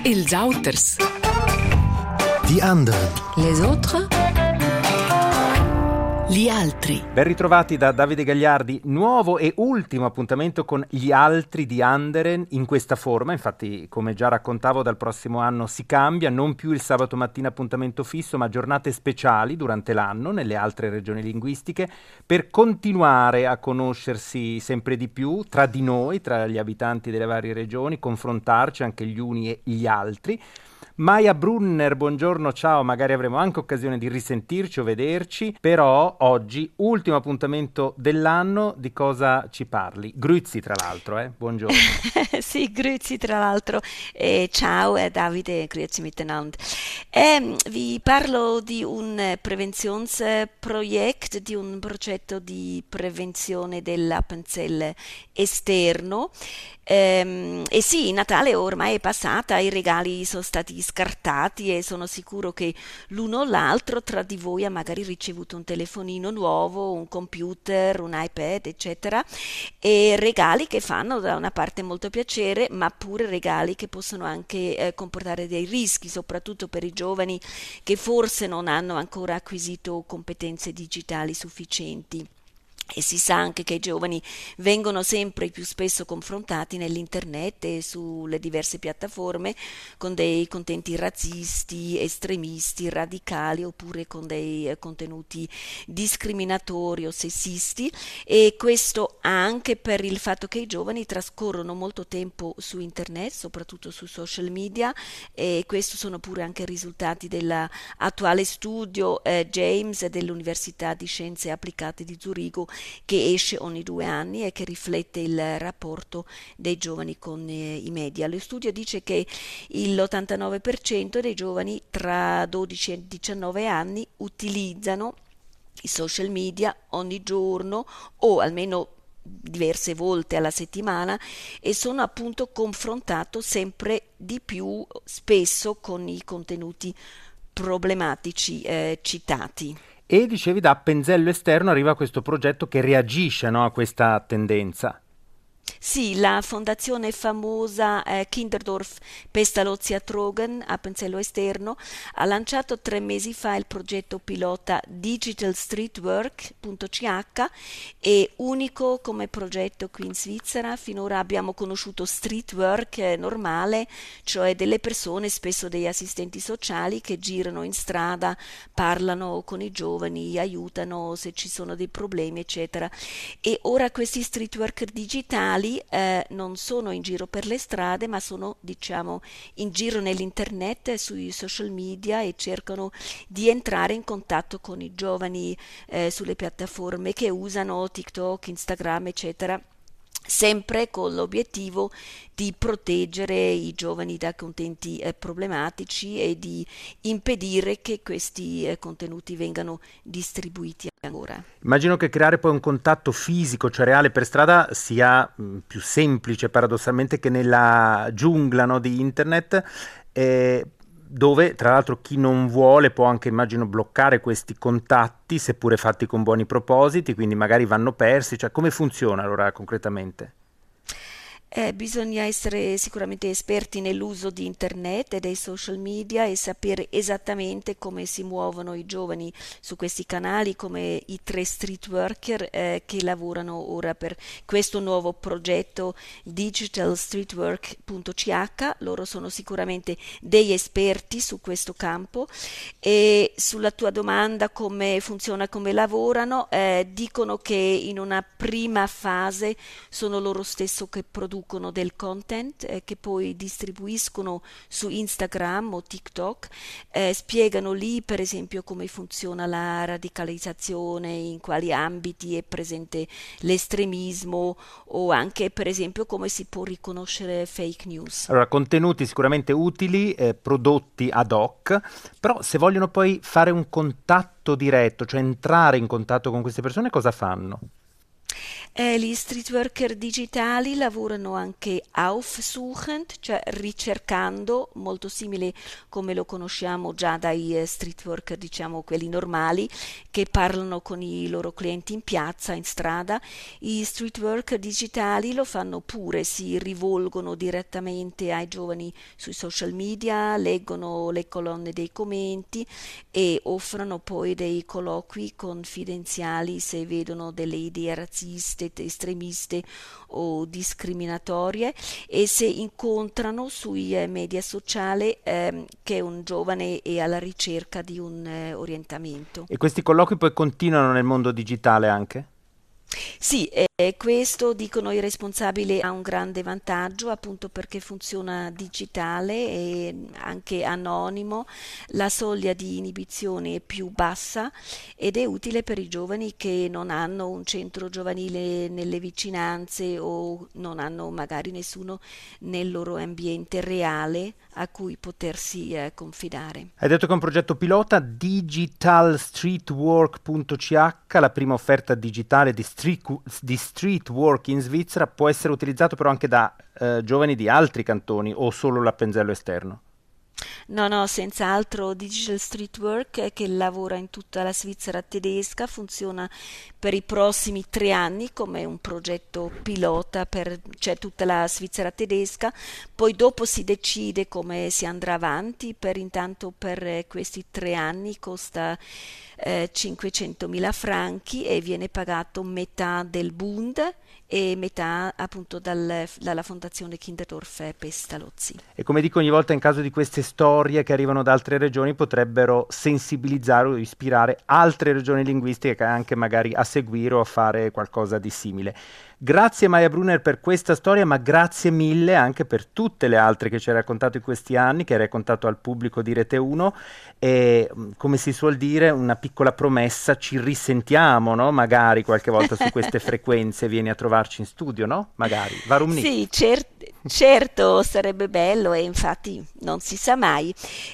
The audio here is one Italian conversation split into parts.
Els auters. Die anderen. Les autres. Gli altri. Ben ritrovati da Davide Gagliardi, nuovo e ultimo appuntamento con Gli altri di Anderen in questa forma. Infatti, come già raccontavo, dal prossimo anno si cambia, non più il sabato mattina appuntamento fisso, ma giornate speciali durante l'anno nelle altre regioni linguistiche, per continuare a conoscersi sempre di più tra di noi, tra gli abitanti delle varie regioni, confrontarci anche gli uni e gli altri. Maja Brunner, buongiorno, ciao, magari avremo anche occasione di risentirci o vederci, però oggi, ultimo appuntamento dell'anno, di cosa ci parli? Grüezi tra l'altro, buongiorno. Sì, grüezi tra l'altro, ciao Davide, grüezi miteinander. Vi parlo di un preventionsproject, di un progetto di prevenzione dell'appenzell esterno. E sì, Natale ormai è passata, i regali sono stati scartati e sono sicuro che l'uno o l'altro tra di voi ha magari ricevuto un telefonino nuovo, un computer, un iPad, eccetera, e regali che fanno da una parte molto piacere, ma pure regali che possono anche comportare dei rischi, soprattutto per i giovani che forse non hanno ancora acquisito competenze digitali sufficienti. E si sa anche che i giovani vengono sempre più spesso confrontati nell'internet e sulle diverse piattaforme con dei contenuti razzisti, estremisti, radicali oppure con dei contenuti discriminatori o sessisti, e questo anche per il fatto che i giovani trascorrono molto tempo su internet, soprattutto su social media, e questo sono pure anche risultati dell'attuale studio James dell'Università di Scienze Applicate di Zurigo, che esce ogni 2 anni e che riflette il rapporto dei giovani con i media. Lo studio dice che l'89% dei giovani tra 12 e 19 anni utilizzano i social media ogni giorno o almeno diverse volte alla settimana, e sono appunto confrontato sempre di più spesso con i contenuti problematici citati. E dicevi, da Appenzello Esterno arriva questo progetto che reagisce, no, a questa tendenza. Sì, la fondazione famosa Kinderdorf Pestalozzi a Trogen, Appenzello Esterno, ha lanciato 3 mesi fa il progetto pilota digitalstreetwork.ch, e unico come progetto qui in Svizzera. Finora abbiamo conosciuto streetwork normale, cioè delle persone, spesso degli assistenti sociali, che girano in strada, parlano con i giovani, aiutano se ci sono dei problemi, eccetera. E ora questi streetworker digitali non sono in giro per le strade, ma sono, diciamo, in giro nell'internet, sui social media, e cercano di entrare in contatto con i giovani sulle piattaforme che usano TikTok, Instagram, eccetera, sempre con l'obiettivo di proteggere i giovani da contenuti problematici e di impedire che questi contenuti vengano distribuiti ancora. Immagino che creare poi un contatto fisico, cioè reale, per strada sia più semplice paradossalmente che nella giungla, no, di internet, dove tra l'altro chi non vuole può anche, immagino, bloccare questi contatti, seppure fatti con buoni propositi, quindi magari vanno persi. Cioè, come funziona allora concretamente? Bisogna essere sicuramente esperti nell'uso di internet e dei social media e sapere esattamente come si muovono i giovani su questi canali, come i 3 street worker che lavorano ora per questo nuovo progetto digitalstreetwork.ch. Loro sono sicuramente degli esperti su questo campo. E sulla tua domanda come funziona, come lavorano, dicono che in una prima fase sono loro stesso che producono del content che poi distribuiscono su Instagram o TikTok, spiegano lì per esempio come funziona la radicalizzazione, in quali ambiti è presente l'estremismo, o anche per esempio come si può riconoscere fake news. Allora, contenuti sicuramente utili, prodotti ad hoc, però se vogliono poi fare un contatto diretto, cioè entrare in contatto con queste persone, cosa fanno? Gli street worker digitali lavorano anche aufsuchend, cioè ricercando, molto simile come lo conosciamo già dai street worker, diciamo quelli normali, che parlano con i loro clienti in piazza, in strada. I street worker digitali lo fanno pure, si rivolgono direttamente ai giovani sui social media, leggono le colonne dei commenti e offrono poi dei colloqui confidenziali se vedono delle idee razziste, estremiste o discriminatorie, e se incontrano sui media sociali che un giovane è alla ricerca di un orientamento. E questi colloqui poi continuano nel mondo digitale anche? Sì, questo dicono i responsabili ha un grande vantaggio appunto perché funziona digitale e anche anonimo, la soglia di inibizione è più bassa ed è utile per i giovani che non hanno un centro giovanile nelle vicinanze o non hanno magari nessuno nel loro ambiente reale a cui potersi confidare. Hai detto che è un progetto pilota, digitalstreetwork.ch, la prima offerta digitale di street work in Svizzera, può essere utilizzato però anche da giovani di altri cantoni o solo l'Appenzello esterno? No, senz'altro Digital Street Work che lavora in tutta la Svizzera tedesca, funziona per i prossimi 3 anni come un progetto pilota per tutta la Svizzera tedesca, poi dopo si decide come si andrà avanti, intanto per questi 3 anni costa 500.000 franchi e viene pagato metà del Bund e metà appunto dalla Fondazione Kinderdorf Pestalozzi. E come dico ogni volta, in caso di queste storie che arrivano da altre regioni, potrebbero sensibilizzare o ispirare altre regioni linguistiche anche magari a seguire o a fare qualcosa di simile. Grazie Maja Brunner per questa storia, ma grazie mille anche per tutte le altre che ci hai raccontato in questi anni, che hai raccontato al pubblico di Rete 1, e come si suol dire, una piccola promessa, ci risentiamo, no? Magari qualche volta su queste frequenze, vieni a trovarci in studio, no? Magari, warum nicht? Sì, certo, sarebbe bello e infatti non si sa mai.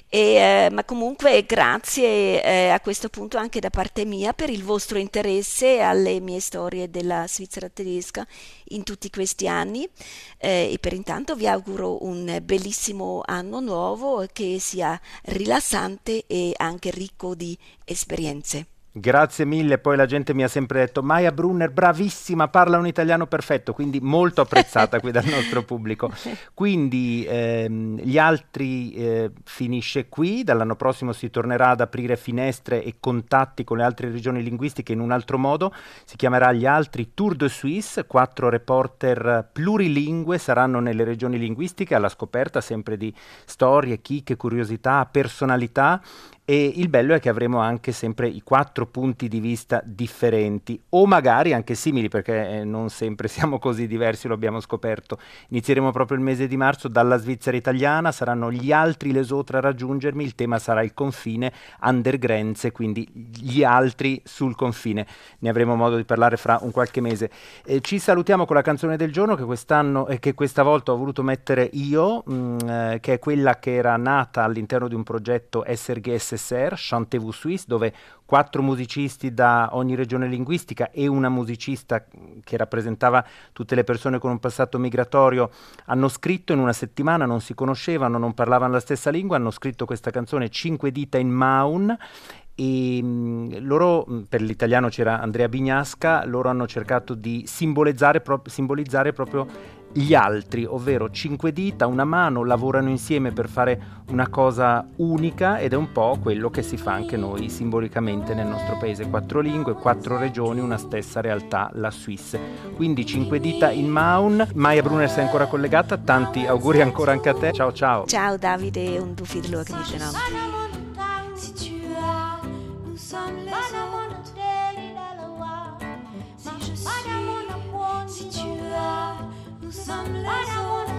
Ma comunque grazie a questo punto anche da parte mia per il vostro interesse alle mie storie della Svizzera tedesca in tutti questi anni e per intanto vi auguro un bellissimo anno nuovo che sia rilassante e anche ricco di esperienze. Grazie mille, poi la gente mi ha sempre detto Maja Brunner bravissima, parla un italiano perfetto, quindi molto apprezzata qui dal nostro pubblico. Quindi gli altri finisce qui, dall'anno prossimo si tornerà ad aprire finestre e contatti con le altre regioni linguistiche in un altro modo, si chiamerà Gli Altri Tour de Suisse, 4 reporter plurilingue saranno nelle regioni linguistiche alla scoperta sempre di storie, chicche, curiosità, personalità. E il bello è che avremo anche sempre i 4 punti di vista differenti o magari anche simili, perché non sempre siamo così diversi, lo abbiamo scoperto. Inizieremo proprio il mese di marzo dalla Svizzera italiana, saranno gli altri les autres a raggiungermi, il tema sarà il confine, Undergrenze, quindi gli altri sul confine. Ne avremo modo di parlare fra un qualche mese. Ci salutiamo con la canzone del giorno che quest'anno e che questa volta ho voluto mettere io, che è quella che era nata all'interno di un progetto SRG Chantez-vous Suisse, dove 4 musicisti da ogni regione linguistica e una musicista che rappresentava tutte le persone con un passato migratorio hanno scritto in una settimana, non si conoscevano, non parlavano la stessa lingua, hanno scritto questa canzone 5 dita in Maun. E loro, per l'italiano c'era Andrea Bignasca, loro hanno cercato di simbolizzare proprio gli altri, ovvero 5 dita, una mano, lavorano insieme per fare una cosa unica ed è un po' quello che si fa anche noi simbolicamente nel nostro paese, 4 lingue, 4 regioni, una stessa realtà, la Suisse. Quindi 5 dita in Maun. Maja Brunner sei ancora collegata, tanti auguri ancora anche a te, ciao ciao. Ciao Davide und du viel Glück in Genant. Sommes les autres, si tu as, nous sommes les autres.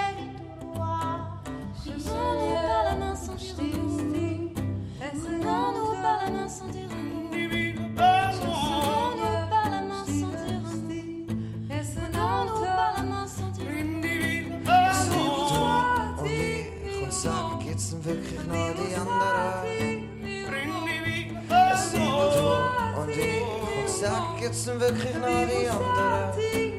Prenons-nous par la main sans dire prenons-nous par la main sans dire prenons-nous par la main sans dire prenons-nous par la main sans dire. Und ich und sage, geht's denn wirklich noch die anderen? Es sind nur du und ich und sag, gibt's denn wirklich noch die anderen?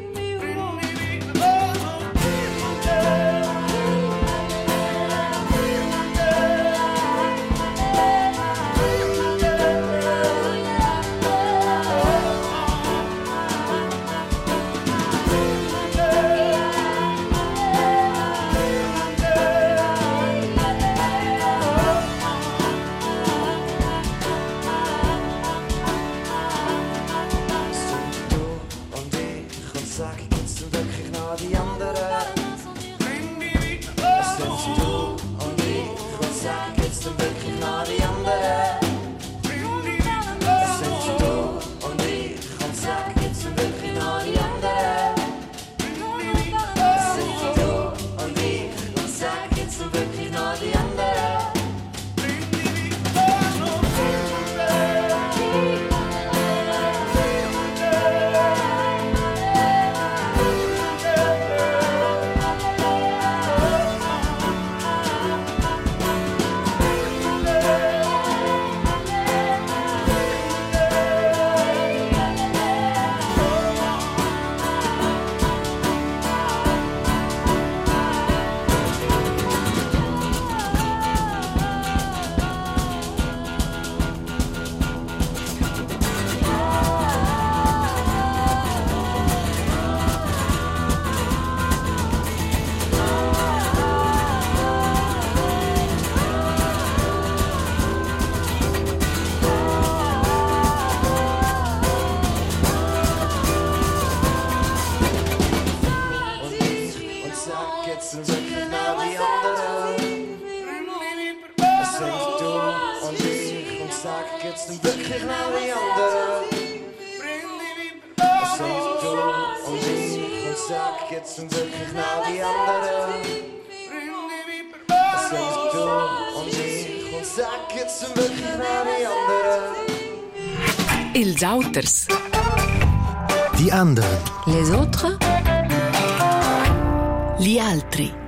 Gibt's denn wirklich noch die anderen? Was sagst du und ich und sag, gibt's denn wirklich noch die anderen? Was sagst du und ich und sag, gibt's denn wirklich noch die anderen? Els auters. Die anderen. Les autres. Gli altri.